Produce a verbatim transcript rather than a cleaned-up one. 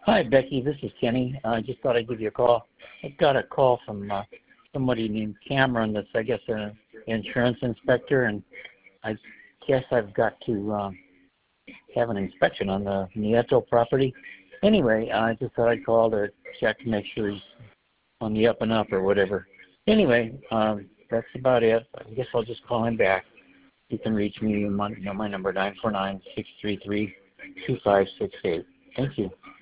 Hi, Becky. This is Kenny. I uh, just thought I'd give you a call. I got a call from uh, somebody named Cameron that's, I guess, an insurance inspector, and I guess I've got to um, have an inspection on the Nieto property. Anyway, I just thought I'd call to check to make sure he's on the up and up or whatever. Anyway, um, that's about it. I guess I'll just call him back. You can reach me, my, you know, my number, nine four nine, six three three, two five six eight. Thank you.